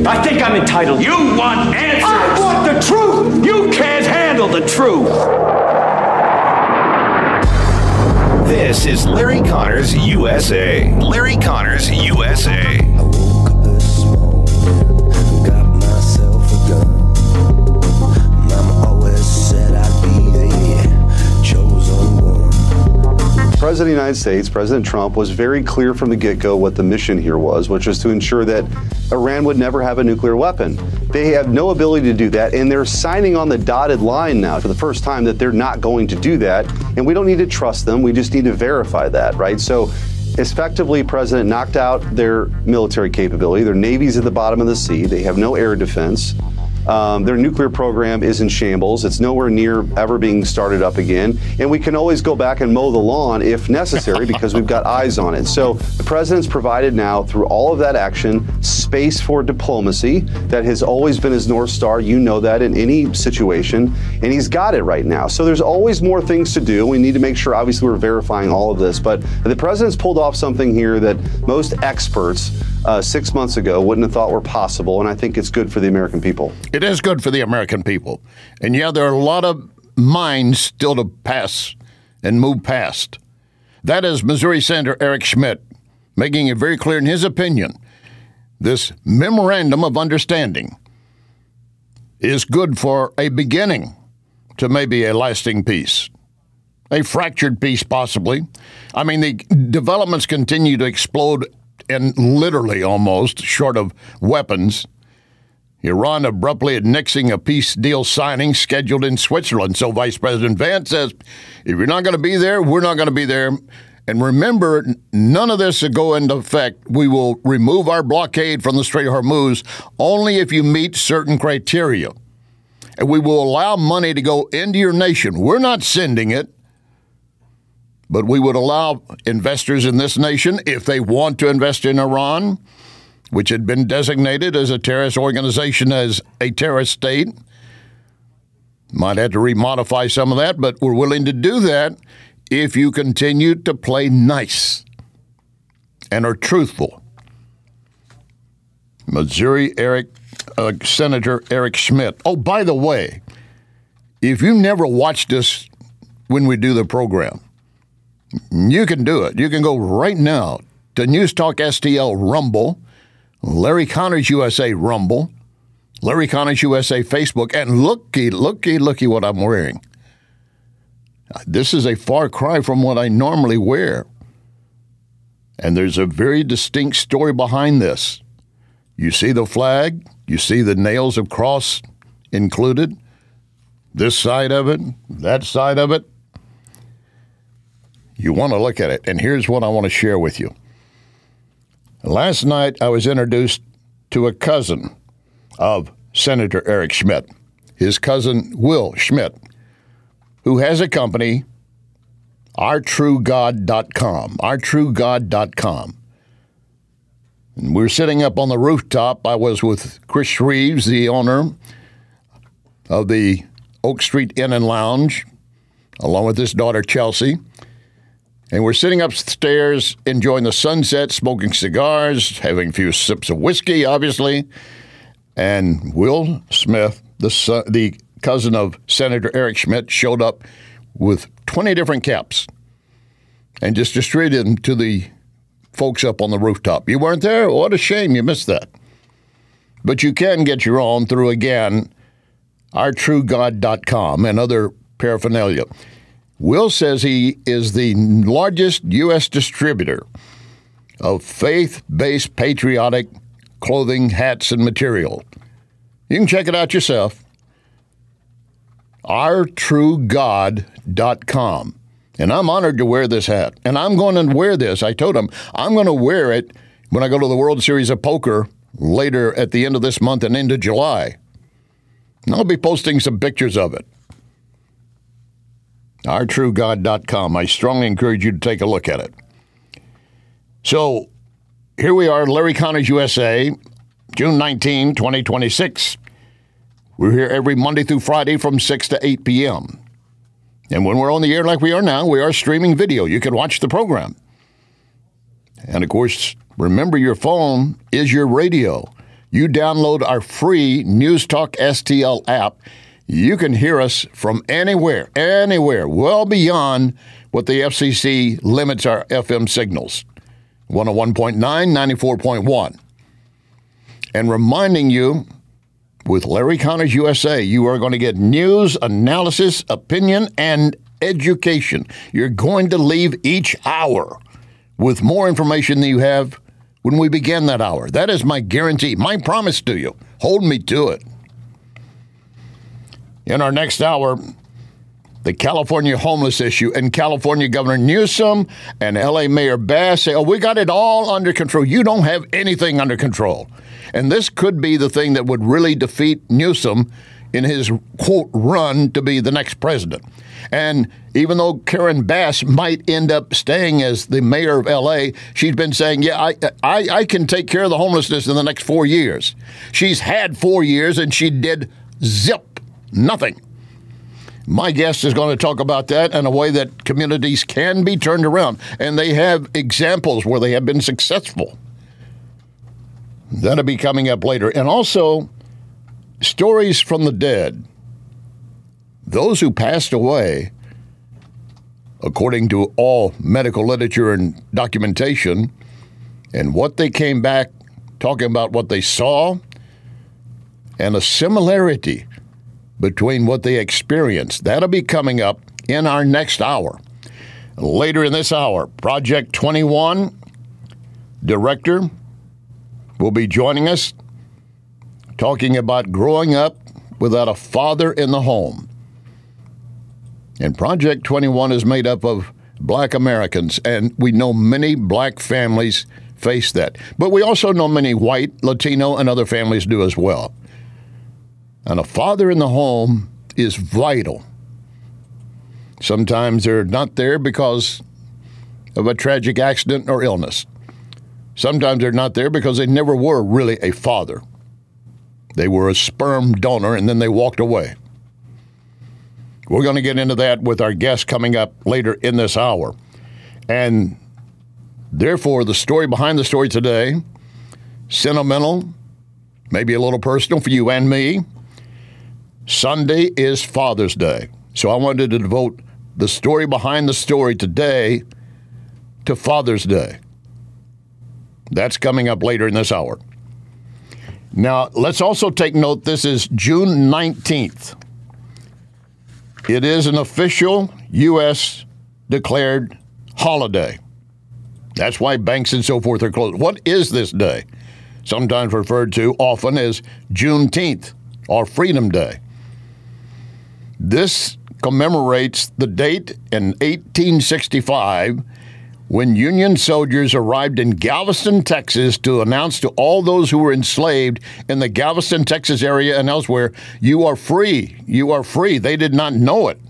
I think I'm entitled. You want answers. I want the truth. You can't handle the truth. This is Larry Connors USA. Larry Connors USA. I woke up this morning, got myself a gun. Mama always said I'd be the chosen one. President of the United States, President Trump, was very clear from the get-go what the mission here was, which was to ensure that Iran would never have a nuclear weapon. They have no ability to do that, and they're signing on the dotted line now for the first time that they're not going to do that, and we don't need to trust them. We just need to verify that, right? So effectively, President knocked out their military capability. Their Navy's at the bottom of the sea. They have no air defense. Their nuclear program is in shambles. It's nowhere near ever being started up again. And we can always go back and mow the lawn if necessary because we've got eyes on it. So the president's provided now, through all of that action, space for diplomacy. That has always been his North Star. You know that in any situation. And he's got it right now. So there's always more things to do. We need to make sure, obviously, we're verifying all of this. But the president's pulled off something here that most experts 6 months ago wouldn't have thought were possible, and I think it's good for the American people. It is good for the American people. And yeah, there are a lot of minds still to pass and move past. That is Missouri Senator Eric Schmitt making it very clear in his opinion. This memorandum of understanding is good for a beginning to maybe a lasting peace. A fractured peace, possibly. I mean, the developments continue to explode, and literally almost, short of weapons. Iran abruptly annexing a peace deal signing scheduled in Switzerland. So Vice President Vance says, if you're not going to be there, we're not going to be there. And remember, none of this will go into effect. We will remove our blockade from the Strait of Hormuz only if you meet certain criteria. And we will allow money to go into your nation. We're not sending it. But we would allow investors in this nation, if they want to invest in Iran, which had been designated as a terrorist organization, as a terrorist state. Might have to remodify some of that, but we're willing to do that if you continue to play nice and are truthful. Missouri Senator Eric Schmitt. Oh, by the way, if you've never watched us when we do the program, you can do it. You can go right now to News Talk STL Rumble, Larry Connors USA Rumble, Larry Connors USA Facebook, and looky what I'm wearing. This is a far cry from what I normally wear. And there's a very distinct story behind this. You see the flag, you see the nails of cross included, this side of it, that side of it. You want to look at it, and here's what I want to share with you. Last night, I was introduced to a cousin of Senator Eric Schmitt, his cousin Will Schmitt, who has a company, OurTrueGod.com, OurTrueGod.com. And we're sitting up on the rooftop. I was with Chris Reeves, the owner of the Oak Street Inn and Lounge, along with his daughter, Chelsea. And we're sitting upstairs enjoying the sunset, smoking cigars, having a few sips of whiskey, obviously. And Will Smith, the cousin of Senator Eric Schmitt, showed up with 20 different caps and just distributed them to the folks up on the rooftop. You weren't there? What a shame you missed that. But you can get your own through, again, OurTrueGod.com and other paraphernalia. Will says he is the largest U.S. distributor of faith-based patriotic clothing, hats, and material. You can check it out yourself. OurTrueGod.com. And I'm honored to wear this hat. And I'm going to wear this. I told him I'm going to wear it when I go to the World Series of Poker later at the end of this month and into July. And I'll be posting some pictures of it. OurTrueGod.com. I strongly encourage you to take a look at it. So here we are, Larry Connors USA, June 19, 2026. We're here every Monday through Friday from 6 to 8 p.m. And when we're on the air like we are now, we are streaming video. You can watch the program. And, of course, remember your phone is your radio. you download our free News Talk STL app, you can hear us from anywhere, well beyond what the FCC limits our FM signals. 101.9, 94.1. And reminding you, with Larry Connors USA, you are going to get news, analysis, opinion, and education. You're going to leave each hour with more information than you have when we began that hour. That is my guarantee, my promise to you. Hold me to it. In our next hour, the California homeless issue, and California Governor Newsom and L.A. Mayor Bass say, we got it all under control. You don't have anything under control. And this could be the thing that would really defeat Newsom in his, quote, run to be the next president. And even though Karen Bass might end up staying as the mayor of L.A., she's been saying, I can take care of the homelessness in the next 4 years. She's had 4 years, and she did nothing. My guest is going to talk about that and a way that communities can be turned around. And they have examples where they have been successful. That'll be coming up later. And also, stories from the dead. Those who passed away, according to all medical literature and documentation, and what they came back talking about what they saw, and a similarity between what they experienced. That'll be coming up in our next hour. Later in this hour, Project 21 director will be joining us, talking about growing up without a father in the home. And Project 21 is made up of black Americans, and we know many black families face that. But we also know many white, Latino, and other families do as well. And a father in the home is vital. Sometimes they're not there because of a tragic accident or illness. Sometimes they're not there because they never were really a father. They were a sperm donor and then they walked away. We're going to get into that with our guest coming up later in this hour. And therefore, the story behind the story today, sentimental, maybe a little personal for you and me. Sunday is Father's Day. So I wanted to devote the story behind the story today to Father's Day. That's coming up later in this hour. Now, let's also take note, this is June 19th. It is an official U.S. declared holiday. That's why banks and so forth are closed. What is this day? Sometimes referred to often as Juneteenth or Freedom Day. This commemorates the date in 1865 when Union soldiers arrived in Galveston, Texas to announce to all those who were enslaved in the Galveston, Texas area and elsewhere, you are free, you are free. They did not know it.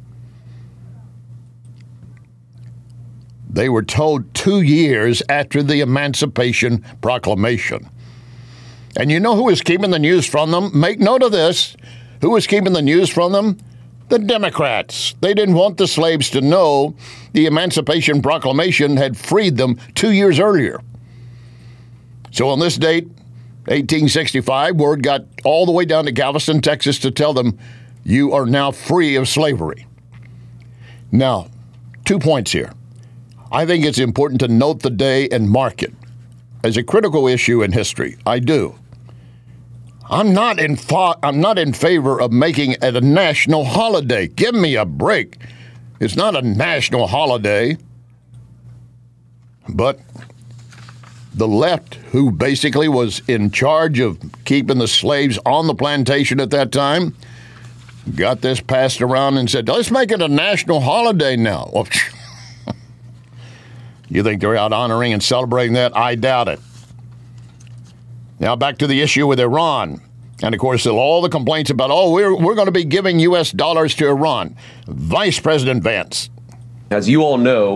They were told 2 years after the Emancipation Proclamation. And you know who was keeping the news from them? Make note of this. Who was keeping the news from them? The Democrats. They didn't want the slaves to know the Emancipation Proclamation had freed them 2 years earlier. So on this date, 1865, word got all the way down to Galveston, Texas to tell them, you are now free of slavery. Now, 2 points here. I think it's important to note the day and mark it as a critical issue in history. I do. I'm not in favor of making it a national holiday. Give me a break. It's not a national holiday. But the left, who basically was in charge of keeping the slaves on the plantation at that time, got this passed around and said, let's make it a national holiday now. Well, you think they're out honoring and celebrating that? I doubt it. Now back to the issue with Iran. And, of course, all the complaints about, we're going to be giving U.S. dollars to Iran. Vice President Vance. As you all know,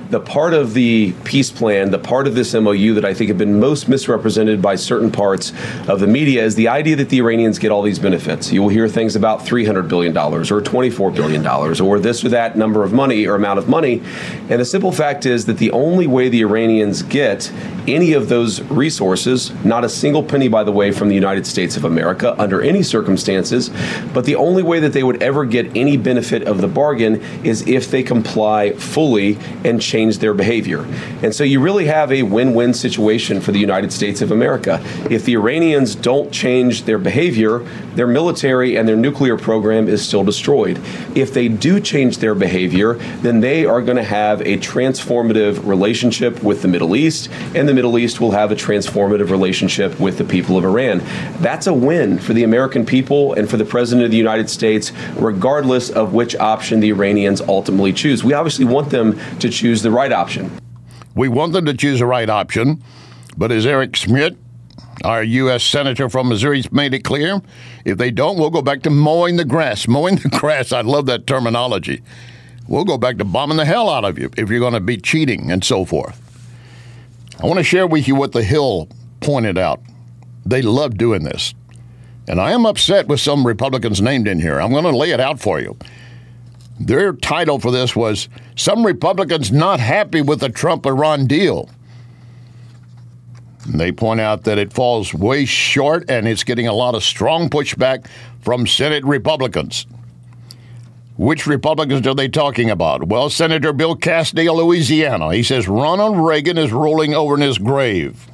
the part of the peace plan, the part of this MOU that I think have been most misrepresented by certain parts of the media is the idea that the Iranians get all these benefits. You will hear things about $300 billion or $24 billion or this or that number of money or amount of money. And the simple fact is that the only way the Iranians get any of those resources, not a single penny, by the way, from the United States of America under any circumstances, but the only way that they would ever get any benefit of the bargain is if they comply fully and change their behavior. And so you really have a win-win situation for the United States of America. If the Iranians don't change their behavior, their military and their nuclear program is still destroyed. If they do change their behavior, then they are going to have a transformative relationship with the Middle East, and the Middle East will have a transformative relationship with the people of Iran. That's a win for the American people and for the President of the United States, regardless of which option the Iranians ultimately choose. We obviously want them to choose the right option. We want them to choose the right option, but as Eric Schmitt, our U.S. Senator from Missouri, made it clear, if they don't, we'll go back to mowing the grass. Mowing the grass, I love that terminology. We'll go back to bombing the hell out of you if you're going to be cheating and so forth. I want to share with you what The Hill pointed out. They love doing this. And I am upset with some Republicans named in here. I'm going to lay it out for you. Their title for this was, "Some Republicans Not Happy with the Trump-Iran Deal." And they point out that it falls way short and it's getting a lot of strong pushback from Senate Republicans. Which Republicans are they talking about? Well, Senator Bill Cassidy of Louisiana. He says Ronald Reagan is rolling over in his grave.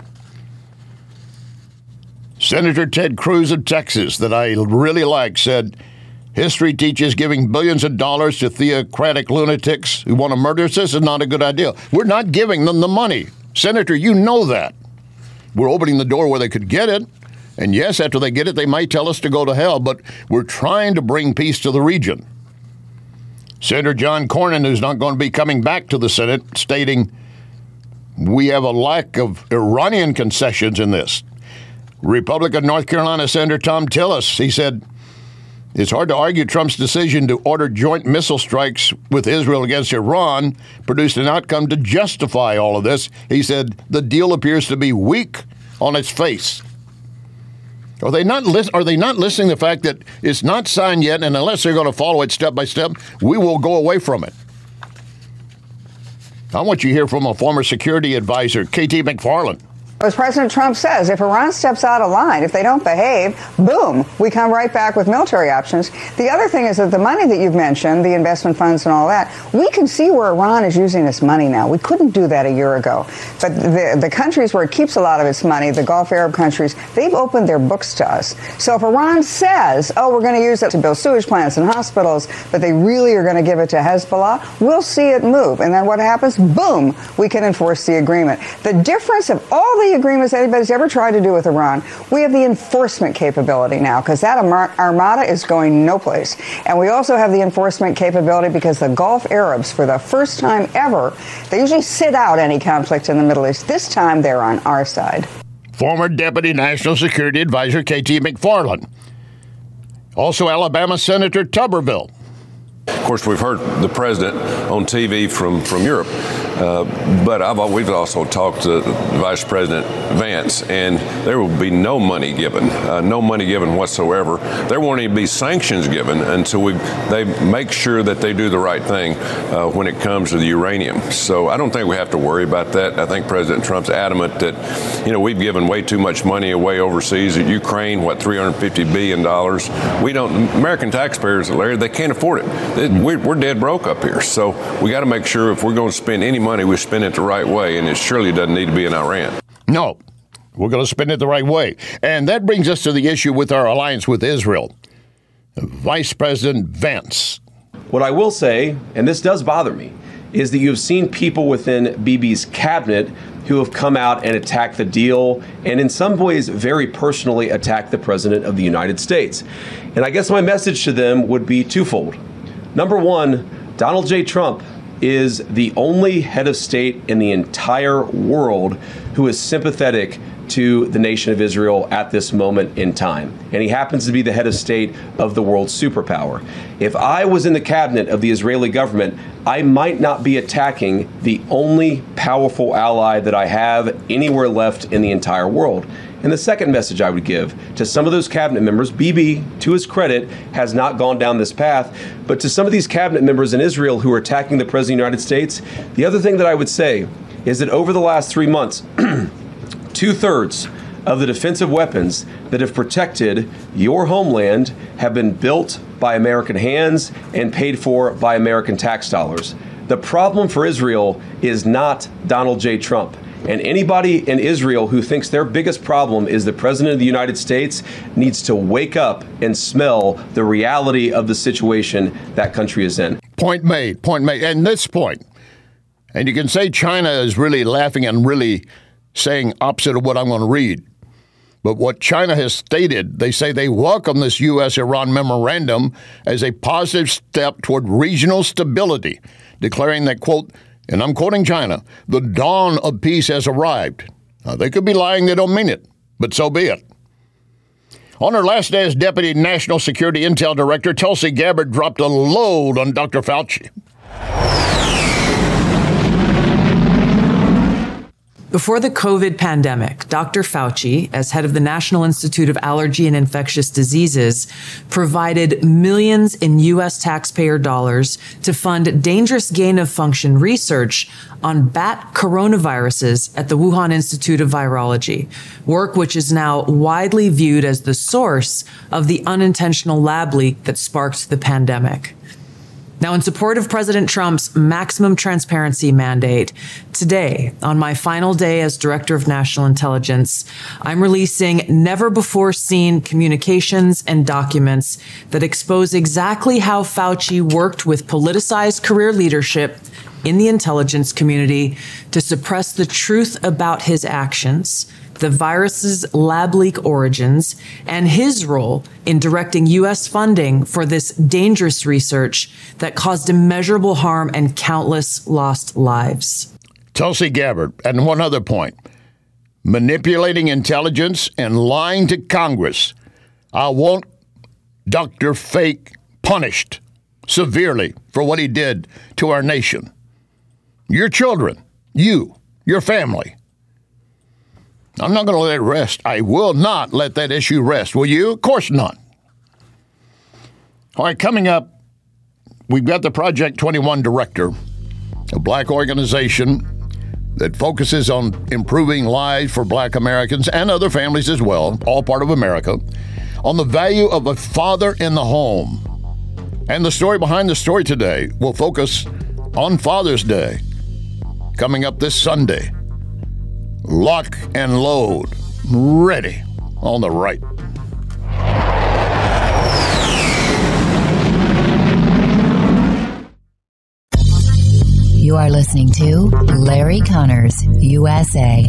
Senator Ted Cruz of Texas, that I really like, said history teaches giving billions of dollars to theocratic lunatics who want to murder us is not a good idea. We're not giving them the money. Senator, you know that. We're opening the door where they could get it. And yes, after they get it, they might tell us to go to hell, but we're trying to bring peace to the region. Senator John Cornyn, who's not going to be coming back to the Senate, stating we have a lack of Iranian concessions in this. Republican North Carolina Senator Tom Tillis, he said, it's hard to argue Trump's decision to order joint missile strikes with Israel against Iran produced an outcome to justify all of this. He said the deal appears to be weak on its face. Are they not listening to the fact that it's not signed yet, and unless they're going to follow it step by step, we will go away from it? I want you to hear from a former security advisor, KT McFarland. As President Trump says, if Iran steps out of line, if they don't behave, boom, we come right back with military options. The other thing is that the money that you've mentioned, the investment funds and all that, we can see where Iran is using this money now. We couldn't do that a year ago. But the countries where it keeps a lot of its money, the Gulf Arab countries, they've opened their books to us. So if Iran says, oh, we're going to use it to build sewage plants and hospitals, but they really are going to give it to Hezbollah, we'll see it move. And then what happens? Boom, we can enforce the agreement. The difference of all the agreements anybody's ever tried to do with Iran, we have the enforcement capability now because that armada is going no place. And we also have the enforcement capability because the Gulf Arabs, for the first time ever, they usually sit out any conflict in the Middle East. This time they're on our side. Former Deputy National Security Advisor KT McFarland. Also Alabama Senator Tuberville. Of course, we've heard the president on TV from Europe, but we've also talked to Vice President Vance, and there will be no money given whatsoever. There won't even be sanctions given until they make sure that they do the right thing when it comes to the uranium. So I don't think we have to worry about that. I think President Trump's adamant that, we've given way too much money away overseas. At Ukraine, $350 billion. American taxpayers, Larry, they can't afford it. We're dead broke up here. So we got to make sure if we're going to spend any money, we spend it the right way, and it surely doesn't need to be in Iran. No, we're going to spend it the right way. And that brings us to the issue with our alliance with Israel. Vice President Vance. What I will say, and this does bother me, is that you've seen people within Bibi's cabinet who have come out and attacked the deal and in some ways very personally attacked the President of the United States. And I guess my message to them would be twofold. Number one, Donald J. Trump is the only head of state in the entire world who is sympathetic to the nation of Israel at this moment in time. And he happens to be the head of state of the world's superpower. If I was in the cabinet of the Israeli government, I might not be attacking the only powerful ally that I have anywhere left in the entire world. And the second message I would give to some of those cabinet members, Bibi, to his credit, has not gone down this path, but to some of these cabinet members in Israel who are attacking the President of the United States, the other thing that I would say is that over the last 3 months, 2/3 of the defensive weapons that have protected your homeland have been built by American hands and paid for by American tax dollars. The problem for Israel is not Donald J. Trump. And anybody in Israel who thinks their biggest problem is the President of the United States needs to wake up and smell the reality of the situation that country is in. Point made, point made. And this point, and you can say China is really laughing and really saying opposite of what I'm going to read. But what China has stated, they say they welcome this U.S.-Iran memorandum as a positive step toward regional stability, declaring that, quote, and I'm quoting China, the dawn of peace has arrived. Now, they could be lying, they don't mean it, but so be it. On her last day as Deputy National Security Intel Director, Tulsi Gabbard dropped a load on Dr. Fauci. Before the COVID pandemic, Dr. Fauci, as head of the National Institute of Allergy and Infectious Diseases, provided millions in U.S. taxpayer dollars to fund dangerous gain-of-function research on bat coronaviruses at the Wuhan Institute of Virology, work which is now widely viewed as the source of the unintentional lab leak that sparked the pandemic. Now, in support of President Trump's maximum transparency mandate, today, on my final day as Director of National Intelligence, I'm releasing never-before-seen communications and documents that expose exactly how Fauci worked with politicized career leadership in the intelligence community to suppress the truth about his actions, the virus's lab leak origins, and his role in directing U.S. funding for this dangerous research that caused immeasurable harm and countless lost lives. Tulsi Gabbard, and one other point, manipulating intelligence and lying to Congress. I want Dr. Fake punished severely for what he did to our nation. Your children, you, your family. I'm not going to let it rest. I will not let that issue rest. Will you? Of course not. All right, coming up, we've got the Project 21 director, a black organization that focuses on improving lives for black Americans and other families as well, all part of America, on the value of a father in the home. And the story behind the story today will focus on Father's Day, coming up this Sunday. Lock and load, ready on the right. You are listening to Larry Connors, USA.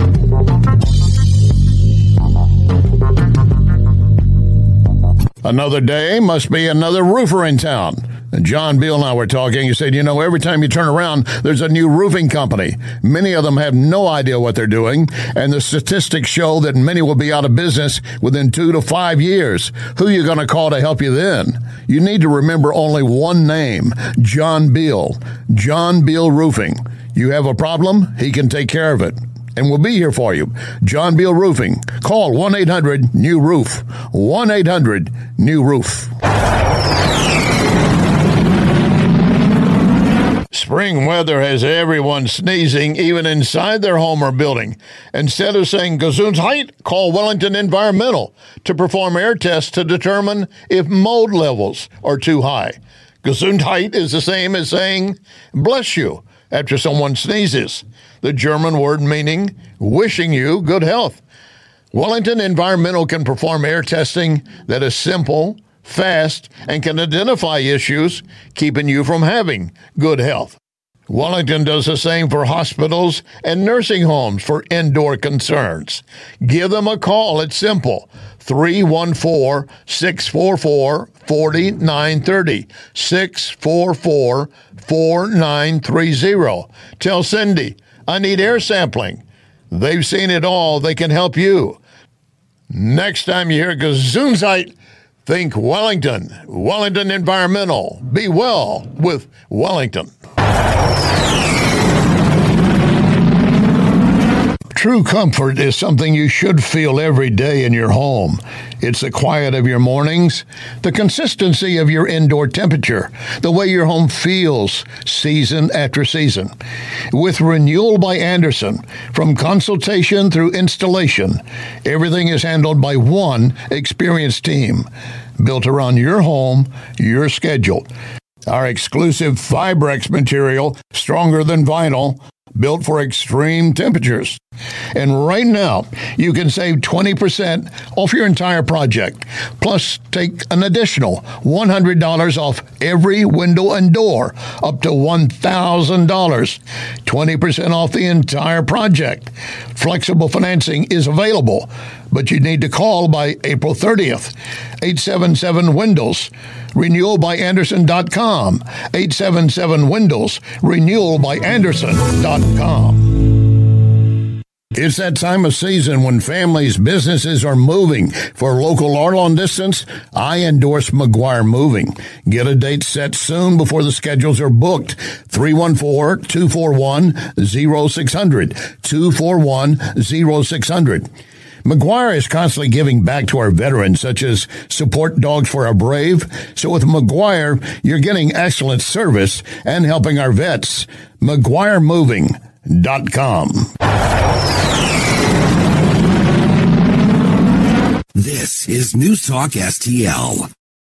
Another day must be another roofer in town. And John Beal and I were talking. He said, every time you turn around, there's a new roofing company. Many of them have no idea what they're doing. And the statistics show that many will be out of business within 2 to 5 years. Who are you going to call to help you then? You need to remember only one name, John Beal. John Beal Roofing. You have a problem, he can take care of it. And we'll be here for you. John Beal Roofing. Call 1-800-NEW-ROOF. 1-800-NEW-ROOF. Spring weather has everyone sneezing, even inside their home or building. Instead of saying Gesundheit, call Wellington Environmental to perform air tests to determine if mold levels are too high. Gesundheit is the same as saying bless you after someone sneezes, the German word meaning wishing you good health. Wellington Environmental can perform air testing that is simple, fast, and can identify issues keeping you from having good health. Wellington does the same for hospitals and nursing homes for indoor concerns. Give them a call. It's simple. 314-644-4930. 644-4930. Tell Cindy, I need air sampling. They've seen it all. They can help you. Next time you hear Gesundheit, think Wellington. Wellington Environmental. Be well with Wellington. True comfort is something you should feel every day in your home. It's the quiet of your mornings, the consistency of your indoor temperature, the way your home feels season after season. With Renewal by Andersen, from consultation through installation, everything is handled by one experienced team, built around your home, your schedule. Our exclusive Fibrex material, stronger than vinyl, built for extreme temperatures. And right now, you can save 20% off your entire project. Plus, take an additional $100 off every window and door, up to $1,000. 20% off the entire project. Flexible financing is available, but you need to call by April 30th. 877-WINDOWS. RenewalByAndersen.com. 877-WINDOWS. RenewalByAndersen.com. It's that time of season when families, businesses are moving. For local or long distance, I endorse McGuire Moving. Get a date set soon before the schedules are booked. 314-241-0600. 241-0600. McGuire is constantly giving back to our veterans, such as Support Dogs for Our Brave. So with McGuire, you're getting excellent service and helping our vets. McGuireMoving.com. This is News Talk STL.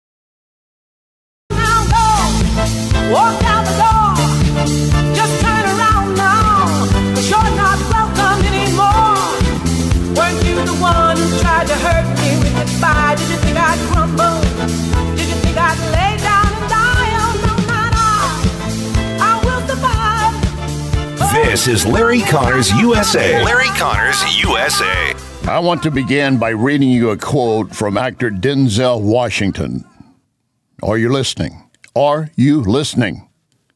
Walk out the door. Just turn around now, 'cause you're not welcome anymore. Weren't you the one who tried to hurt me with goodbye? Did you think I'd crumble? Did you think I'd lay down and die? Oh, no, not I will survive. This is Larry Connors USA. Larry Connors USA. I want to begin by reading you a quote from actor Denzel Washington. Are you listening? Are you listening?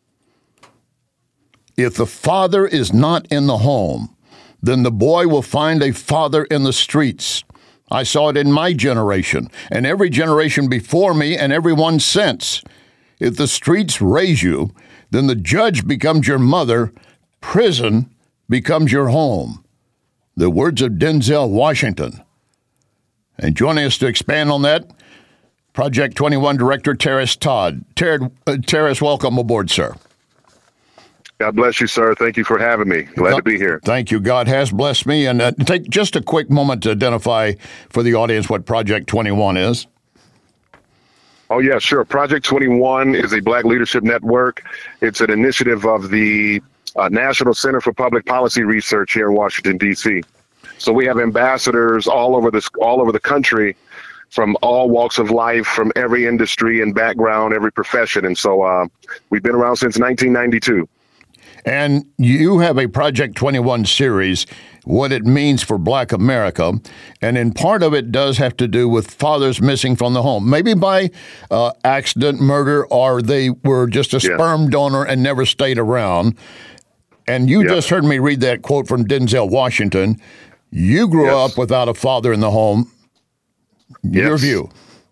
If the father is not in the home, then the boy will find a father in the streets. I saw it in my generation, and every generation before me, and everyone since. If the streets raise you, then the judge becomes your mother, prison becomes your home. The words of Denzel Washington. And joining us to expand on that, Project 21 Director Terrace Todd. Terrace, welcome aboard, sir. God bless you, sir. Thank you for having me. Glad to be here. Thank you. God has blessed me. And take just a quick moment to identify for the audience what Project 21 is. Oh, yeah, sure. Project 21 is a Black Leadership Network. It's an initiative of the National Center for Public Policy Research here in Washington, D.C. So we have ambassadors all over the country from all walks of life, from every industry and background, every profession. And so we've been around since 1992. And you have a Project 21 series, what it means for Black America. And in part of it does have to do with fathers missing from the home, maybe by accident, murder, or they were just a sperm donor and never stayed around. And you just heard me read that quote from Denzel Washington. You grew up without a father in the home. Your view.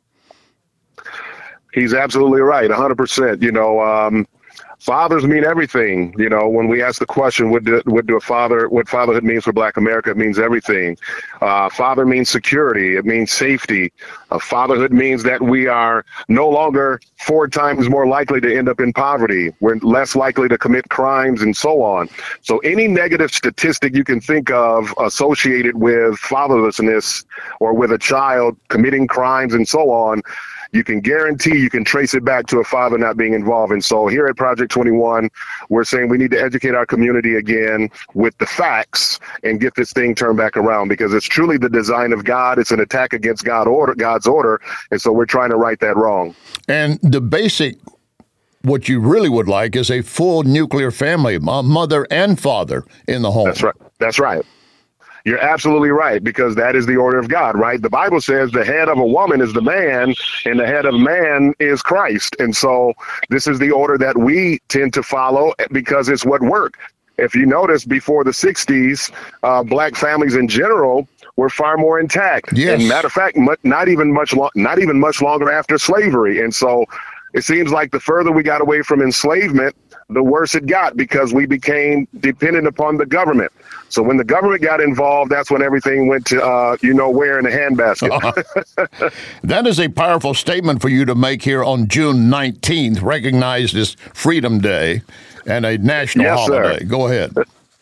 He's absolutely right, 100%. You know, fathers mean everything. You know, when we ask the question, what fatherhood means for Black America, it means everything. Father means security. It means safety. Fatherhood means that we are no longer 4 times more likely to end up in poverty. We're less likely to commit crimes and so on. So any negative statistic you can think of associated with fatherlessness or with a child committing crimes and so on, you can guarantee you can trace it back to a father not being involved. And so here at Project 21, we're saying we need to educate our community again with the facts and get this thing turned back around, because it's truly the design of God. It's an attack against God's order. And so we're trying to right that wrong. And the basic, what you really would like is a full nuclear family, mother and father in the home. That's right. That's right. You're absolutely right, because that is the order of God, right? The Bible says the head of a woman is the man and the head of man is Christ. And so this is the order that we tend to follow because it's what worked. if you notice, before the 60s, black families in general were far more intact. Yes. And matter of fact, not even much longer after slavery. And so it seems like the further we got away from enslavement, the worse it got, because we became dependent upon the government. So when the government got involved, that's when everything went to, where in the handbasket. That is a powerful statement for you to make here on June 19th, recognized as Freedom Day and a national holiday. Sir. Go ahead.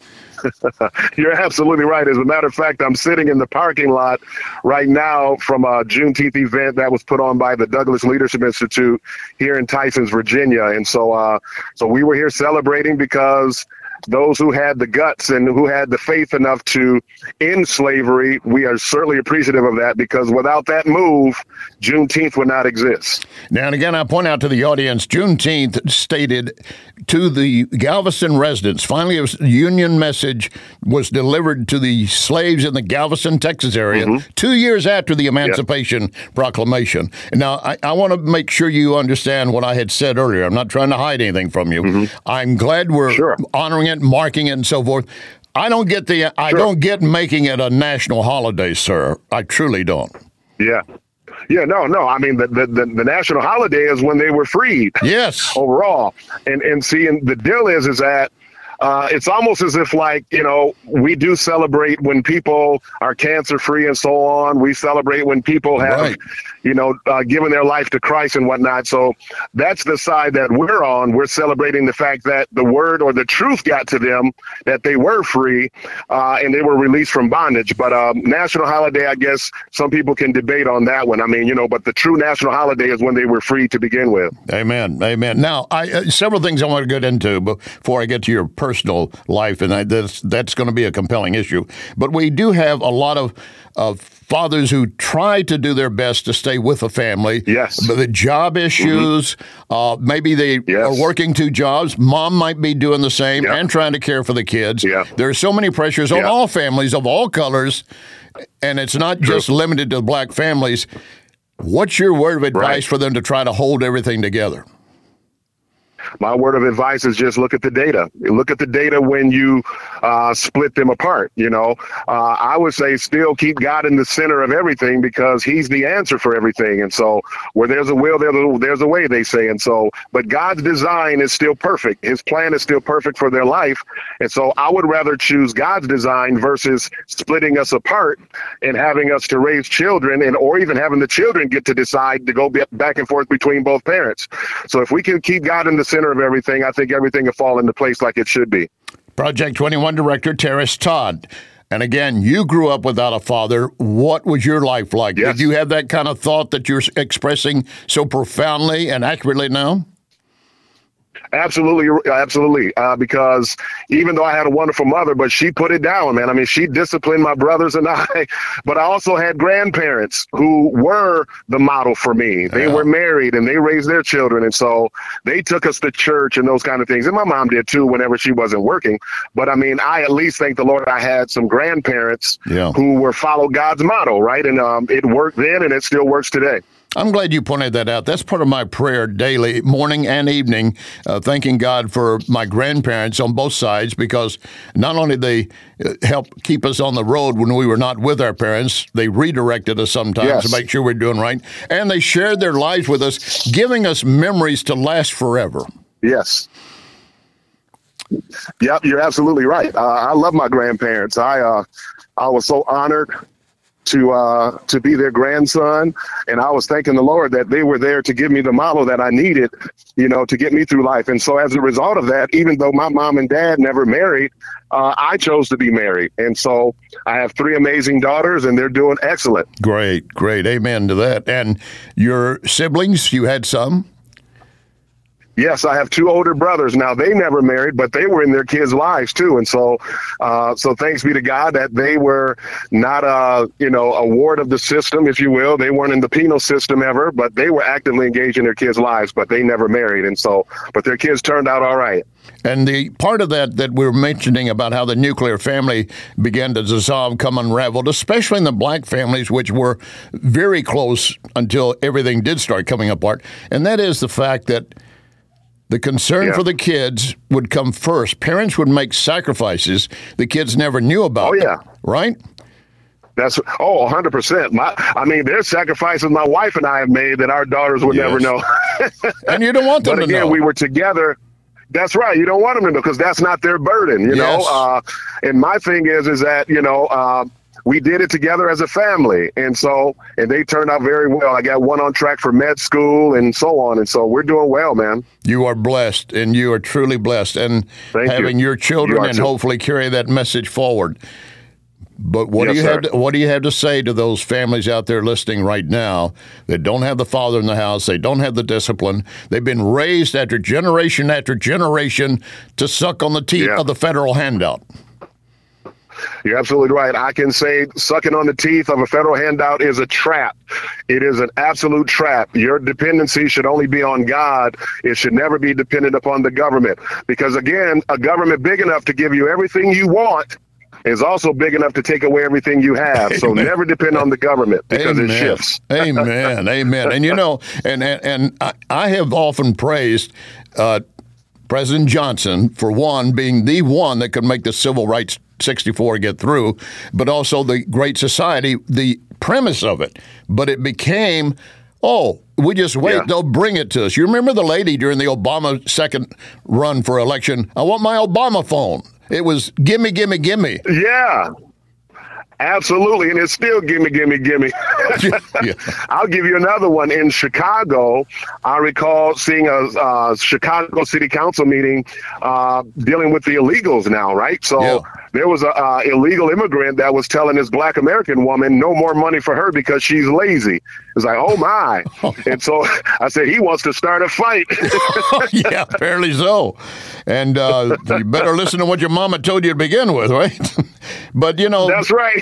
You're absolutely right. As a matter of fact, I'm sitting in the parking lot right now from a Juneteenth event that was put on by the Douglas Leadership Institute here in Tysons, Virginia. And so we were here celebrating because those who had the guts and who had the faith enough to end slavery, we are certainly appreciative of that, because without that move, Juneteenth would not exist. Now, and again, I point out to the audience, Juneteenth stated to the Galveston residents, finally a Union message was delivered to the slaves in the Galveston, Texas area 2 years after the Emancipation Proclamation. Now, I want to make sure you understand what I had said earlier. I'm not trying to hide anything from you. I'm glad we're honoring it, marking it, and so forth. I don't get don't get making it a national holiday, sir. I truly don't. Yeah, no. I mean, the national holiday is when they were freed. Yes. Overall. And the deal is that it's almost as if, like, we do celebrate when people are cancer free and so on. We celebrate when people have, given their life to Christ and whatnot. So that's the side that we're on. We're celebrating the fact that the word or the truth got to them, that they were free and they were released from bondage. But national holiday, I guess some people can debate on that one. I mean, but the true national holiday is when they were free to begin with. Amen. Now, several things I want to get into before I get to your personal life, and that's going to be a compelling issue. But we do have a lot of fathers who try to do their best to stay with a family. Yes. But the job issues, maybe they are working two jobs. Mom might be doing the same and trying to care for the kids. Yeah. There are so many pressures on all families of all colors, and it's not just limited to black families. What's your word of advice for them to try to hold everything together? My word of advice is just look at the data. Look at the data when you split them apart. I would say still keep God in the center of everything, because he's the answer for everything. And so where there's a will, there's a way, they say. And so, but God's design is still perfect. His plan is still perfect for their life. And so I would rather choose God's design versus splitting us apart and having us to raise children, or even having the children get to decide to go back and forth between both parents. So if we can keep God in the center of everything, I think everything will fall into place like it should be. Project 21 Director Terrace Todd. And again, you grew up without a father. What was your life like? Yes. Did you have that kind of thought that you're expressing so profoundly and accurately now? Absolutely. Because even though I had a wonderful mother, but she put it down, man. I mean, she disciplined my brothers and I, but I also had grandparents who were the model for me. They were married and they raised their children. And so they took us to church and those kind of things. And my mom did too, whenever she wasn't working. But I mean, I at least thank the Lord I had some grandparents who followed God's model, right? And it worked then and it still works today. I'm glad you pointed that out. That's part of my prayer daily, morning and evening, thanking God for my grandparents on both sides, because not only they helped keep us on the road when we were not with our parents, they redirected us sometimes to make sure we're doing right, and they shared their lives with us, giving us memories to last forever. Yes. Yep, you're absolutely right. I love my grandparents. I was so honored to be their grandson, and I was thanking the Lord that they were there to give me the model that I needed, to get me through life. And so as a result of that, even though my mom and dad never married, I chose to be married. And so I have 3 amazing daughters, and they're doing excellent. Great. Amen to that. And your siblings, you had some? Yes, I have 2 older brothers. Now, they never married, but they were in their kids' lives too. And so thanks be to God that they were not a ward of the system, if you will. They weren't in the penal system ever, but they were actively engaged in their kids' lives, but they never married. And so, but their kids turned out all right. And the part of that we're mentioning about how the nuclear family began to dissolve, come unraveled, especially in the black families, which were very close until everything did start coming apart. And that is the fact that The concern for the kids would come first. Parents would make sacrifices the kids never knew about. Oh, yeah. Right? That's 100%. There's sacrifices my wife and I have made that our daughters would never know. And you don't want them to know. But again, we were together. That's right. You don't want them to know because that's not their burden, you know. And my thing is that, we did it together as a family. And they turned out very well. I got one on track for med school and so on. And so we're doing well, man. You are blessed, and you are truly blessed. And having your children and hopefully carry that message forward. But what do you have to say to those families out there listening right now that don't have the father in the house, they don't have the discipline, they've been raised after generation to suck on the teeth of the federal handout? You're absolutely right. I can say sucking on the teeth of a federal handout is a trap. It is an absolute trap. Your dependency should only be on God. It should never be dependent upon the government. Because, again, a government big enough to give you everything you want is also big enough to take away everything you have. Amen. So never depend on the government because it shifts. Amen. Amen. And and I have often praised President Johnson for being the one that could make the Civil Rights 64 get through, but also the Great Society, the premise of it. But it became, we just wait, they'll bring it to us. You remember the lady during the Obama second run for election? I want my Obama phone. It was gimme, gimme, gimme. Yeah, absolutely. And it's still gimme, gimme, gimme. I'll give you another one. In Chicago, I recall seeing a Chicago City Council meeting dealing with the illegals now, right? So there was a illegal immigrant that was telling this Black American woman no more money for her because she's lazy. It's like, oh my. And so I said, he wants to start a fight. Yeah, apparently so. And you better listen to what your mama told you to begin with, right? But, that's right.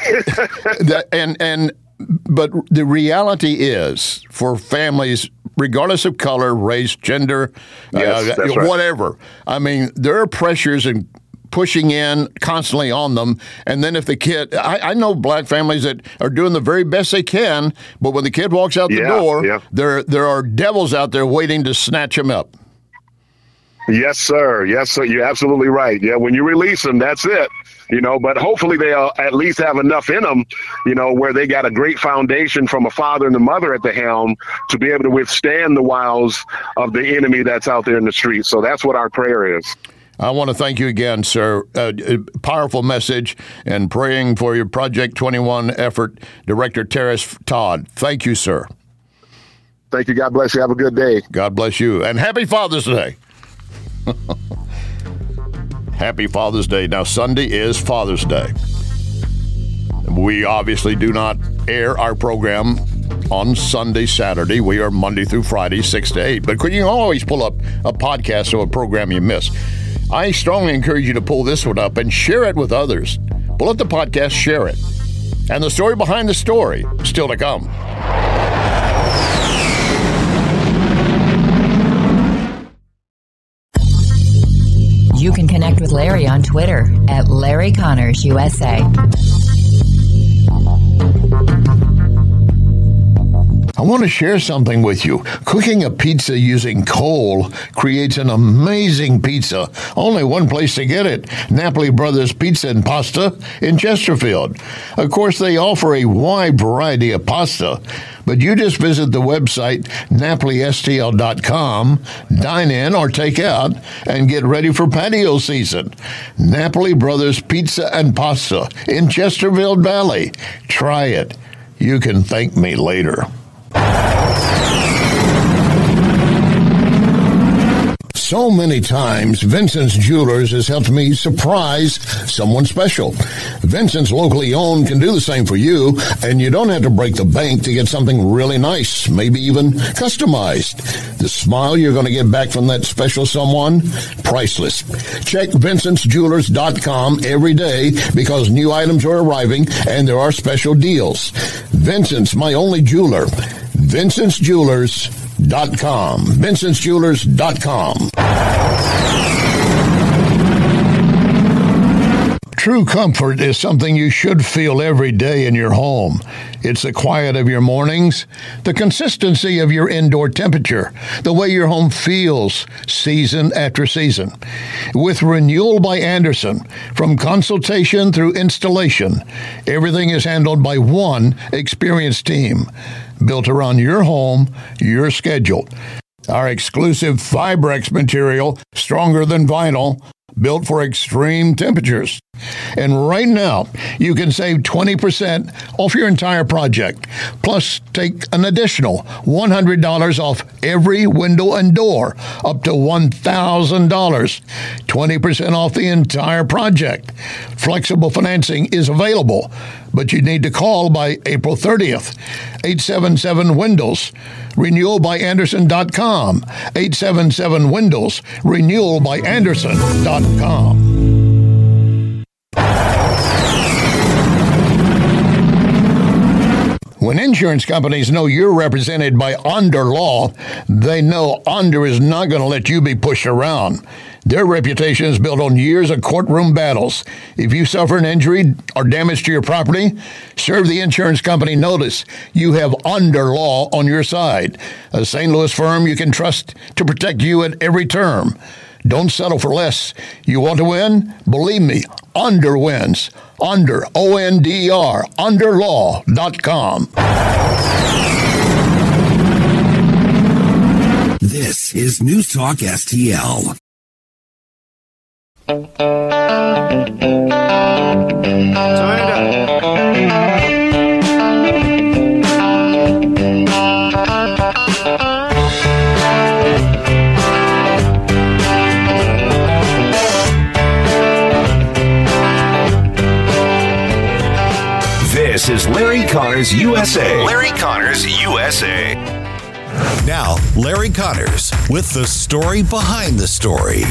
But the reality is, for families, regardless of color, race, gender, whatever, there are pressures and pushing in constantly on them. And then if the kid, I know Black families that are doing the very best they can, but when the kid walks out the door, there are devils out there waiting to snatch him up. Yes, sir. Yes, sir. You're absolutely right. Yeah, when you release them, that's it. But hopefully they'll at least have enough in them, where they got a great foundation from a father and a mother at the helm to be able to withstand the wiles of the enemy that's out there in the streets. So that's what our prayer is. I want to thank you again, sir. Powerful message, and praying for your Project 21 effort, Director Terrace Todd. Thank you, sir. Thank you. God bless you. Have a good day. God bless you. And happy Father's Day. Happy Father's Day. Now, Sunday is Father's Day. We obviously do not air our program on Sunday, Saturday. We are Monday through Friday, 6 to 8. But you can always pull up a podcast of a program you missed. I strongly encourage you to pull this one up and share it with others. Pull up the podcast, share it. And the story behind the story, still to come. You can connect with Larry on Twitter at Larry Connors USA. I want to share something with you. Cooking a pizza using coal creates an amazing pizza. Only one place to get it, Napoli Brothers Pizza and Pasta in Chesterfield. Of course, they offer a wide variety of pasta, but you just visit the website NapoliSTL.com, dine in or take out, and get ready for patio season. Napoli Brothers Pizza and Pasta in Chesterfield Valley. Try it. You can thank me later. So many times, Vincent's Jewelers has helped me surprise someone special. Vincent's locally owned can do the same for you, and you don't have to break the bank to get something really nice, maybe even customized. The smile you're going to get back from that special someone, priceless. Check VincentsJewelers.com every day because new items are arriving and there are special deals. Vincent's, my only jeweler. VincentsJewelers.com. VincentsJewelers.com. True comfort is something you should feel every day in your home. It's the quiet of your mornings, the consistency of your indoor temperature, the way your home feels season after season. With Renewal by Andersen, from consultation through installation, everything is handled by one experienced team, built around your home, your schedule. Our exclusive Fibrex material, stronger than vinyl, built for extreme temperatures. And right now, you can save 20% off your entire project. Plus, take an additional $100 off every window and door, up to $1,000. 20% off the entire project. Flexible financing is available, but you need to call by April 30th. 877-WINDOWS. RenewalByAndersen.com. 877-WINDOWS. RenewalByAndersen.com. When insurance companies know you're represented by Onder Law, they know Onder is not going to let you be pushed around. Their reputation is built on years of courtroom battles. If you suffer an injury or damage to your property, serve the insurance company notice you have Onder Law on your side, a St. Louis firm you can trust to protect you at every term. Don't settle for less. You want to win? Believe me, Onder wins. Onder, O-N-D-R, underlaw.com. This is News Talk STL. This is Larry Connors USA. Larry Connors USA. Now, Larry Connors with the story behind the story.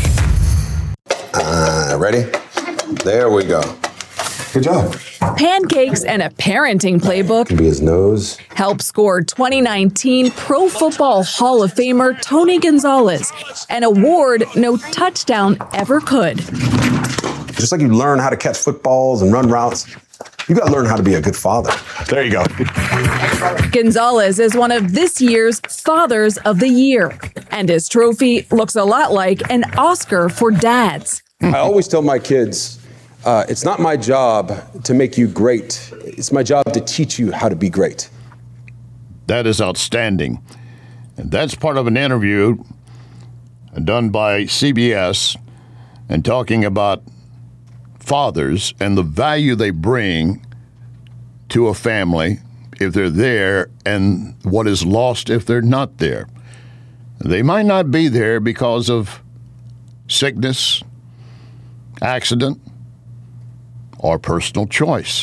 Ready? There we go. Good job. Pancakes and a parenting playbook Be his nose. helped score 2019 Pro Football Hall of Famer Tony Gonzalez an award no touchdown ever could. Just like you learn how to catch footballs and run routes, you got to learn how to be a good father. There you go. Gonzalez is one of this year's Fathers of the Year, and his trophy looks a lot like an Oscar for dads. I always tell my kids, it's not my job to make you great. It's my job to teach you how to be great. That is outstanding. And that's part of an interview done by CBS and talking about fathers and the value they bring to a family if they're there and what is lost if they're not there. They might not be there because of sickness, accident, or personal choice.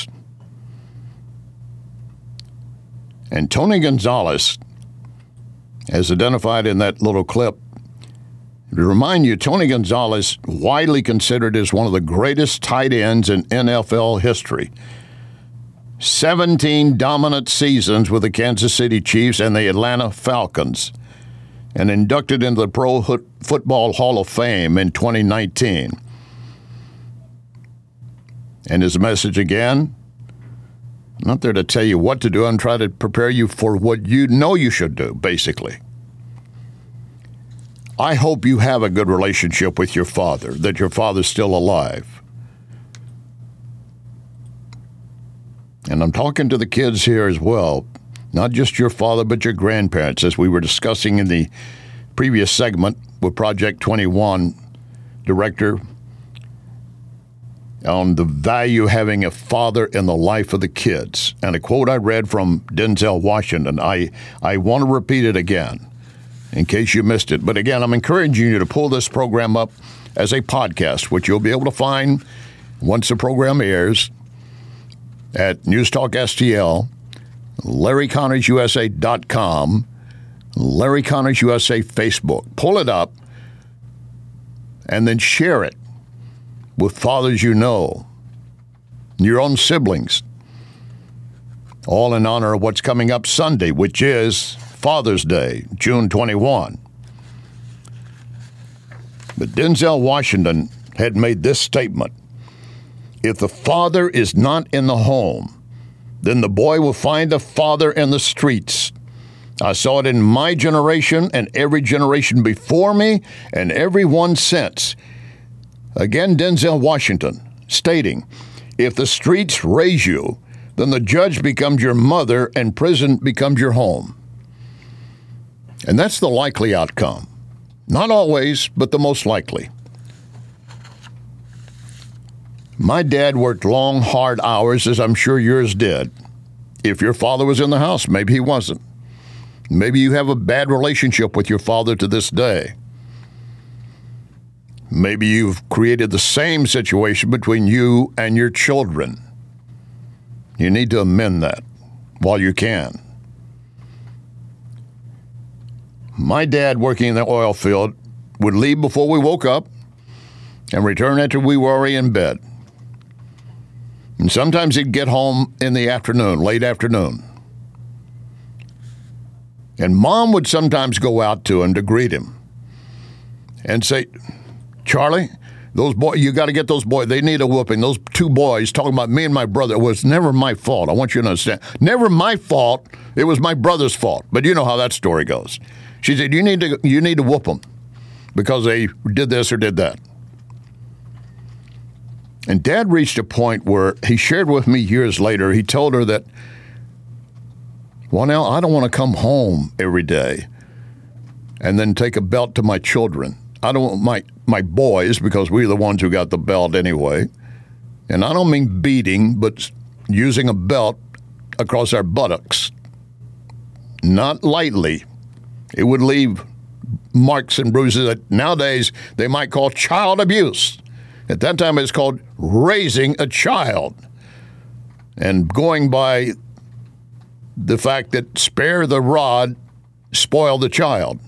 And Tony Gonzalez, as identified in that little clip, to remind you, Tony Gonzalez, widely considered as one of the greatest tight ends in NFL history. 17 dominant seasons with the Kansas City Chiefs and the Atlanta Falcons, and inducted into the Pro Football Hall of Fame in 2019. And his message again, I'm not there to tell you what to do, I'm trying to prepare you for what you know you should do, basically. I hope you have a good relationship with your father, that your father's still alive. And I'm talking to the kids here as well, not just your father, but your grandparents, as we were discussing in the previous segment with Project 21 director on the value of having a father in the life of the kids. And a quote I read from Denzel Washington, I want to repeat it again, in case you missed it. But again, I'm encouraging you to pull this program up as a podcast, which you'll be able to find once the program airs at News Talk STL, LarryConnorsUSA.com, Larry Connors USA Facebook. Pull it up and then share it with fathers you know, your own siblings, all in honor of what's coming up Sunday, which is Father's Day, June 21. But Denzel Washington had made this statement. If the father is not in the home, then the boy will find the father in the streets. I saw it in my generation and every generation before me and every one since. Again, Denzel Washington stating, if the streets raise you, then the judge becomes your mother and prison becomes your home. And that's the likely outcome. Not always, but the most likely. My dad worked long, hard hours, as I'm sure yours did. If your father was in the house, maybe he wasn't. Maybe you have a bad relationship with your father to this day. Maybe you've created the same situation between you and your children. You need to amend that while you can. My dad, working in the oil field, would leave before we woke up and return after we were already in bed. And sometimes he'd get home in the afternoon, late afternoon. And Mom would sometimes go out to him to greet him and say, Charlie, those boys, you got to get those boys. They need a whooping. Those two boys talking about me and my brother. It was never my fault. I want you to understand. Never my fault. It was my brother's fault. But you know how that story goes. She said, you need to whoop them because they did this or did that. And Dad reached a point where he shared with me years later, he told her that, well, now I don't want to come home every day and then take a belt to my children. I don't want my boys, because we're the ones who got the belt anyway. And I don't mean beating, but using a belt across our buttocks. Not lightly. It would leave marks and bruises that nowadays they might call child abuse. At that time, it's called raising a child. And going by the fact that spare the rod, spoil the child.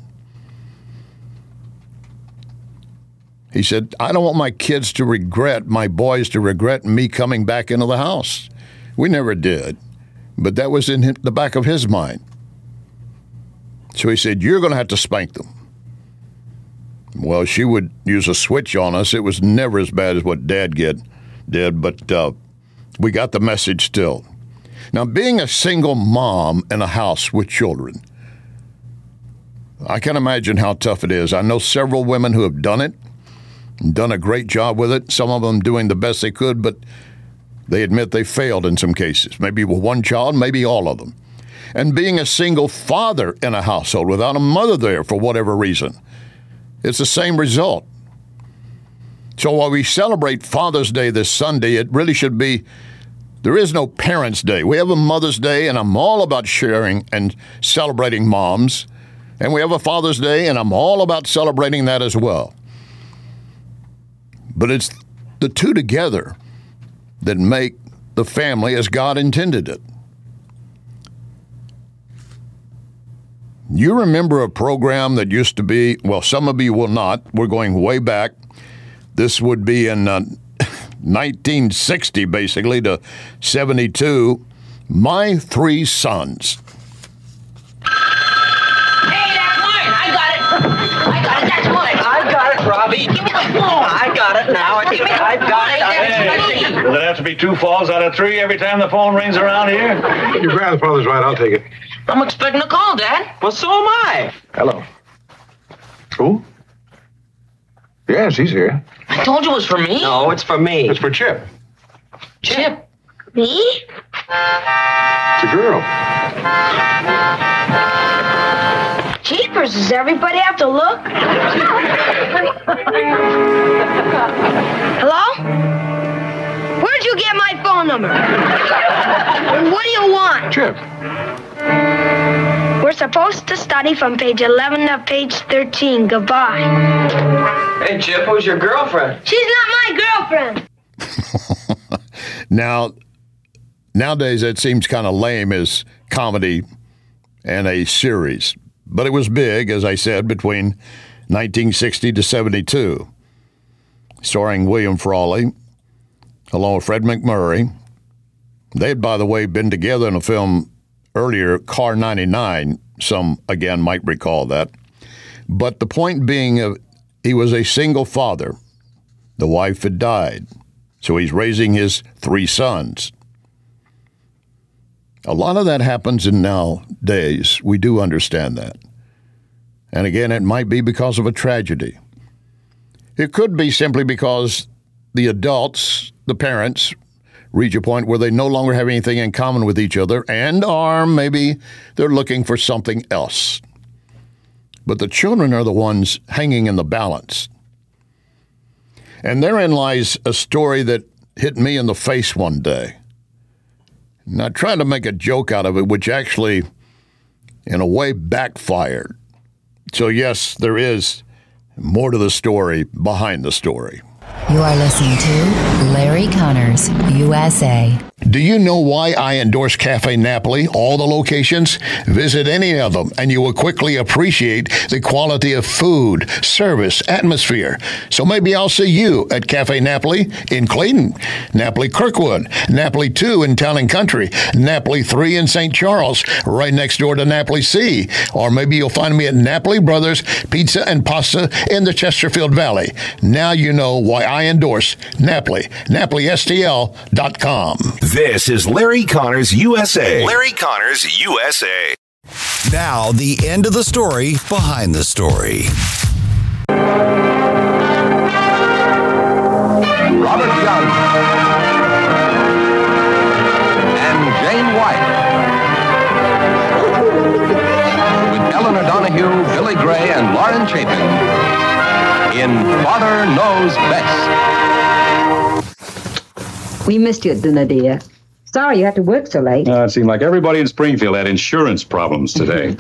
He said, I don't want my kids to regret, my boys to regret me coming back into the house. We never did. But that was in the back of his mind. So he said, you're going to have to spank them. Well, she would use a switch on us. It was never as bad as what Dad did, but we got the message still. Now, being a single mom in a house with children, I can imagine how tough it is. I know several women who have done it, done a great job with it, some of them doing the best they could, but they admit they failed in some cases, maybe with one child, maybe all of them. And being a single father in a household without a mother there for whatever reason, it's the same result. So while we celebrate Father's Day this Sunday, it really should be, there is no Parents' Day. We have a Mother's Day, and I'm all about sharing and celebrating moms. And we have a Father's Day, and I'm all about celebrating that as well. But it's the two together that make the family as God intended it. You remember a program that used to be, well, some of you will not. We're going way back. This would be in 1960, basically, to 72. My Three Sons. Hey, that's mine. I got it. That's mine. I got it, Robbie. Give me the phone. I got it now. I've got it. Does it have to be 2 falls out of 3 every time the phone rings around here? Your grandfather's right. I'll take it. I'm expecting a call, Dad. Well, so am I. Hello. Who? Yes, he's here. I told you it was for me. No, it's for me. It's for Chip. Chip. Me? It's a girl. Jeepers, does everybody have to look? Hello? Where'd you get my phone number? And what do you want? Chip. We're supposed to study from page 11 to page 13. Goodbye. Hey, Chip, who's your girlfriend? She's not my girlfriend. Now, nowadays that seems kind of lame as comedy and a series. But it was big, as I said, between 1960 to 72. Starring William Frawley, along with Fred MacMurray. They had, by the way, been together in a film earlier, Car 99. Some, again, might recall that. But the point being, he was a single father. The wife had died. So he's raising his 3 sons. A lot of that happens in nowadays. We do understand that. And again, it might be because of a tragedy. It could be simply because the adults, the parents, reach a point where they no longer have anything in common with each other or maybe they're looking for something else. But the children are the ones hanging in the balance. And therein lies a story that hit me in the face one day. And I tried to make a joke out of it, which actually, in a way, backfired. So yes, there is more to the story behind the story. You are listening to Larry Connors, USA. Do you know why I endorse Cafe Napoli, all the locations? Visit any of them, and you will quickly appreciate the quality of food, service, atmosphere. So maybe I'll see you at Cafe Napoli in Clayton, Napoli Kirkwood, Napoli 2 in Town and Country, Napoli 3 in St. Charles, right next door to Napoli C. Or maybe you'll find me at Napoli Brothers Pizza and Pasta in the Chesterfield Valley. Now you know why I endorse Napoli, NapoliSTL.com. This is Larry Connors USA. Larry Connors USA. Now, the end of the story behind the story. Robert Young and Jane White. With Eleanor Donahue, Billy Gray, and Lauren Chapin in Father Knows Best. We missed you at dinner, dear. Sorry you had to work so late. It seemed like everybody in Springfield had insurance problems today.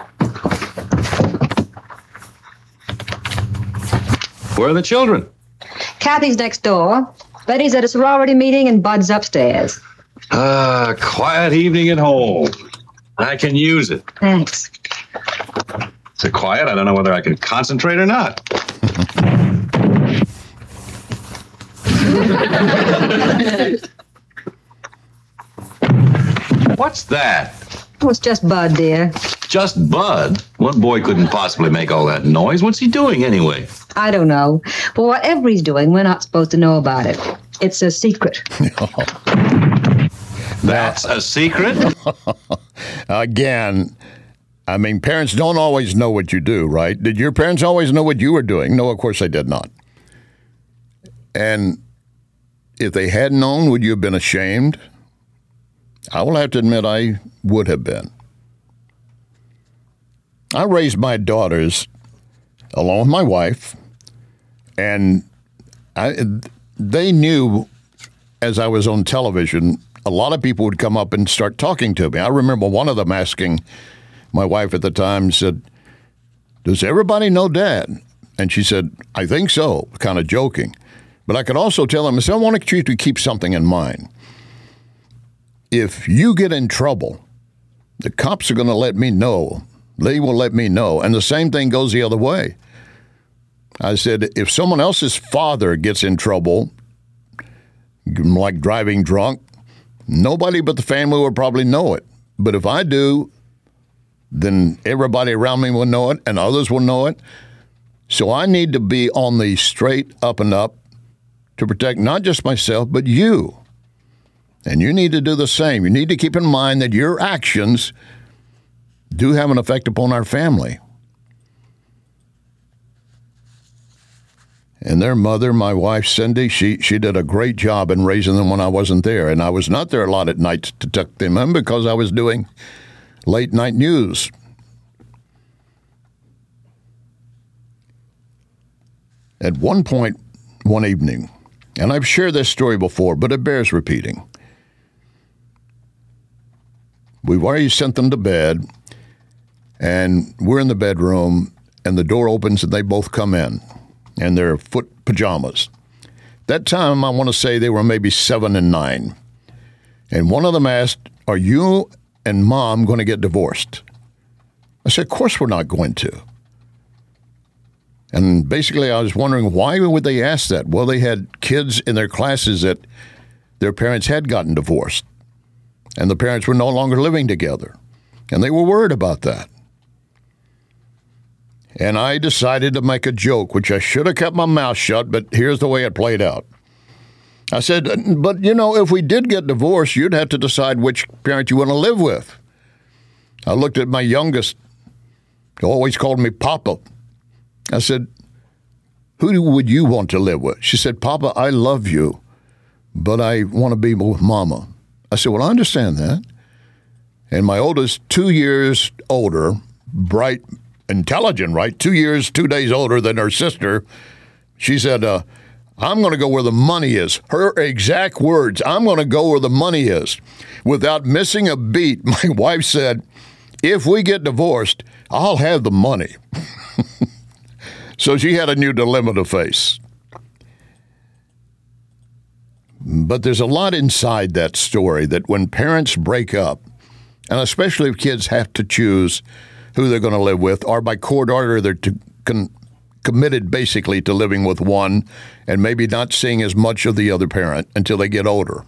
Where are the children? Kathy's next door. Betty's at a sorority meeting and Bud's upstairs. Quiet evening at home. I can use it. Thanks. So quiet, I don't know whether I can concentrate or not. What's that? Oh, it's just Bud, dear. Just Bud? One boy couldn't possibly make all that noise. What's he doing anyway? I don't know. But whatever he's doing, we're not supposed to know about it. It's a secret. That's a secret? Again, I mean, parents don't always know what you do, right? Did your parents always know what you were doing? No, of course they did not. And if they had known, would you have been ashamed? I will have to admit I would have been. I raised my daughters along with my wife, and they knew as I was on television, a lot of people would come up and start talking to me. I remember one of them asking my wife at the time, said, "Does everybody know Dad?" And she said, "I think so," kind of joking. But I could also tell them, I said, I want you to keep something in mind. If you get in trouble, the cops are going to let me know. They will let me know. And the same thing goes the other way. I said, if someone else's father gets in trouble, like driving drunk, nobody but the family will probably know it. But if I do, then everybody around me will know it and others will know it. So I need to be on the straight up and up to protect not just myself, but you. And you need to do the same. You need to keep in mind that your actions do have an effect upon our family. And their mother, my wife, Cindy, she did a great job in raising them when I wasn't there. And I was not there a lot at night to tuck them in because I was doing late night news. At one point, one evening, and I've shared this story before, but it bears repeating. We've already sent them to bed, and we're in the bedroom, and the door opens, and they both come in, in their foot pajamas. That time, I want to say they were maybe 7 and 9. And one of them asked, "Are you and Mom going to get divorced?" I said, "Of course we're not going to." And basically, I was wondering, why would they ask that? Well, they had kids in their classes that their parents had gotten divorced, and the parents were no longer living together, and they were worried about that. And I decided to make a joke, which I should have kept my mouth shut, but here's the way it played out. I said, but, if we did get divorced, you'd have to decide which parent you want to live with. I looked at my youngest, who always called me Papa. I said, who would you want to live with? She said, Papa, I love you, but I want to be with Mama. I said, well, I understand that. And my oldest, 2 years older, bright, intelligent, right? 2 years, 2 days older than her sister. She said, I'm going to go where the money is. Her exact words, I'm going to go where the money is. Without missing a beat, my wife said, if we get divorced, I'll have the money. So she had a new dilemma to face. But there's a lot inside that story that when parents break up, and especially if kids have to choose who they're going to live with, or by court order, they're committed basically to living with one and maybe not seeing as much of the other parent until they get older.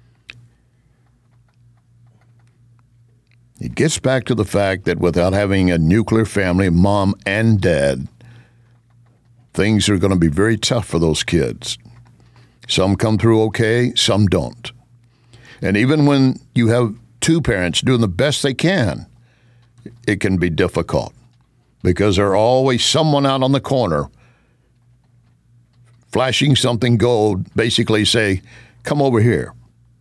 It gets back to the fact that without having a nuclear family, mom and dad, things are going to be very tough for those kids. Some come through okay, some don't. And even when you have two parents doing the best they can, it can be difficult because there's always someone out on the corner flashing something gold, basically say, come over here.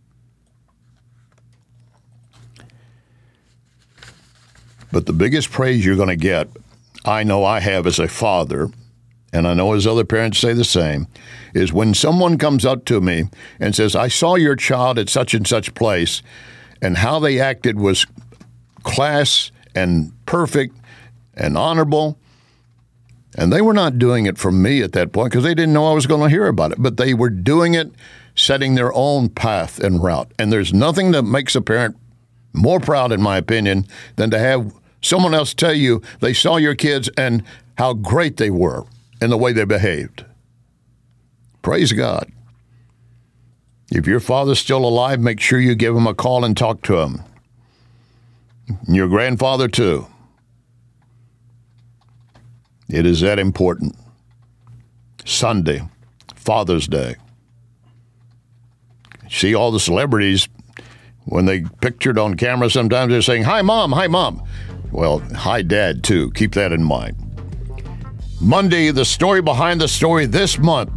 But the biggest praise you're going to get, I know I have as a father, and I know as other parents say the same, is when someone comes up to me and says, I saw your child at such and such place, and how they acted was class and perfect and honorable. And they were not doing it for me at that point because they didn't know I was going to hear about it. But they were doing it, setting their own path and route. And there's nothing that makes a parent more proud, in my opinion, than to have someone else tell you they saw your kids and how great they were and the way they behaved. Praise God. If your father's still alive, make sure you give him a call and talk to him. Your grandfather, too. It is that important. Sunday, Father's Day. See all the celebrities, when they pictured on camera, sometimes they're saying, hi, Mom, hi, Mom. Well, hi, Dad, too. Keep that in mind. Monday, the story behind the story this month,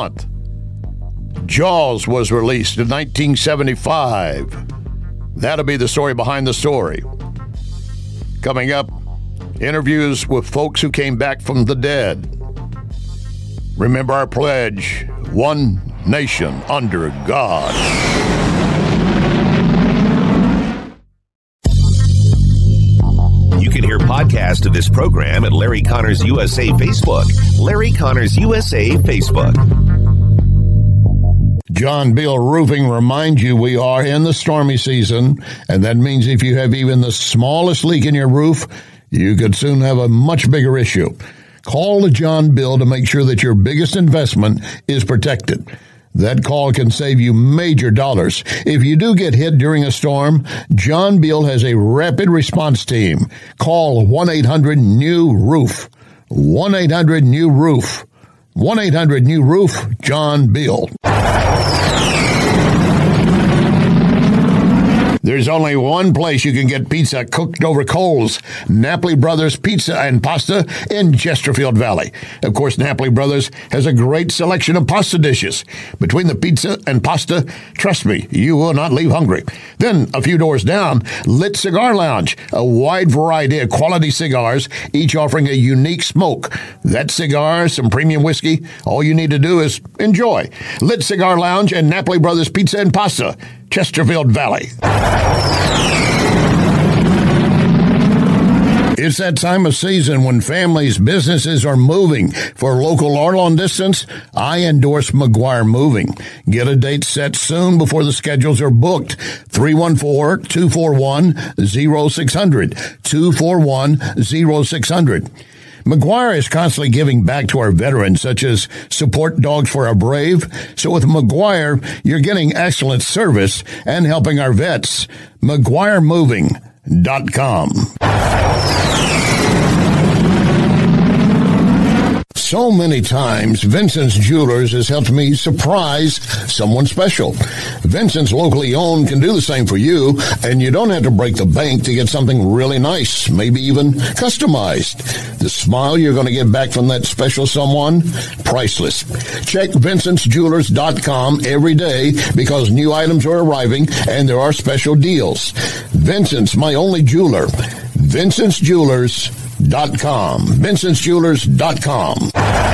Jaws was released in 1975. That'll be the story behind the story. Coming up, interviews with folks who came back from the dead. Remember our pledge, one nation under God. You can hear podcasts of this program at Larry Connors USA Facebook. Larry Connors USA Facebook. John Beal Roofing reminds you we are in the stormy season, and that means if you have even the smallest leak in your roof, you could soon have a much bigger issue. Call John Beal to make sure that your biggest investment is protected. That call can save you major dollars. If you do get hit during a storm, John Beal has a rapid response team. Call 1-800-NEW-ROOF. 1-800-NEW-ROOF. 1-800-NEW-ROOF, John Beal. There's only one place you can get pizza cooked over coals. Napoli Brothers Pizza and Pasta in Chesterfield Valley. Of course, Napoli Brothers has a great selection of pasta dishes. Between the pizza and pasta, trust me, you will not leave hungry. Then, a few doors down, Lit Cigar Lounge. A wide variety of quality cigars, each offering a unique smoke. That cigar, some premium whiskey, all you need to do is enjoy. Lit Cigar Lounge and Napoli Brothers Pizza and Pasta, Chesterfield Valley. It's that time of season when families, businesses are moving. For local or long distance, I endorse McGuire Moving. Get a date set soon before the schedules are booked. 314-241-0600. 241-0600. McGuire is constantly giving back to our veterans, such as support dogs for our brave. So with McGuire, you're getting excellent service and helping our vets. McGuireMoving.com. So many times, Vincent's Jewelers has helped me surprise someone special. Vincent's locally owned can do the same for you, and you don't have to break the bank to get something really nice, maybe even customized. The smile you're going to get back from that special someone, priceless. Check VincentsJewelers.com every day because new items are arriving and there are special deals. Vincent's, my only jeweler. VincentsJewelers.com. VincentsJewelers.com.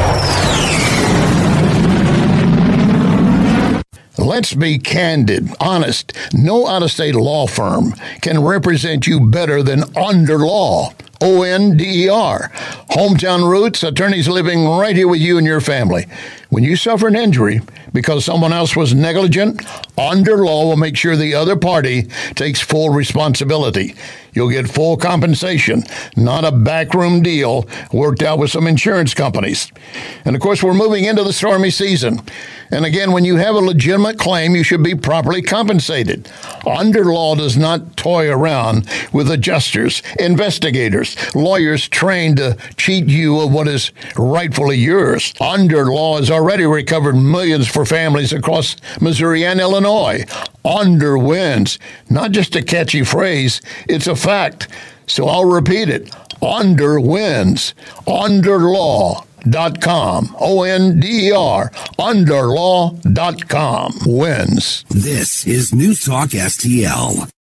Let's be candid, honest. No out-of-state law firm can represent you better than Onder Law. O-N-D-E-R. Hometown roots, attorneys living right here with you and your family. When you suffer an injury because someone else was negligent, Onder Law will make sure the other party takes full responsibility. You'll get full compensation, not a backroom deal worked out with some insurance companies. And of course, we're moving into the stormy season. And again, when you have a legitimate claim, you should be properly compensated. Onder Law does not toy around with adjusters, investigators, lawyers trained to cheat you of what is rightfully yours. Onder Law has already recovered millions for families across Missouri and Illinois. Onder wins. Not just a catchy phrase, it's a fact. So I'll repeat it. Onder wins. OnderLaw.com. O-N-D-E-R. OnderLaw.com. Wins. This is News Talk STL.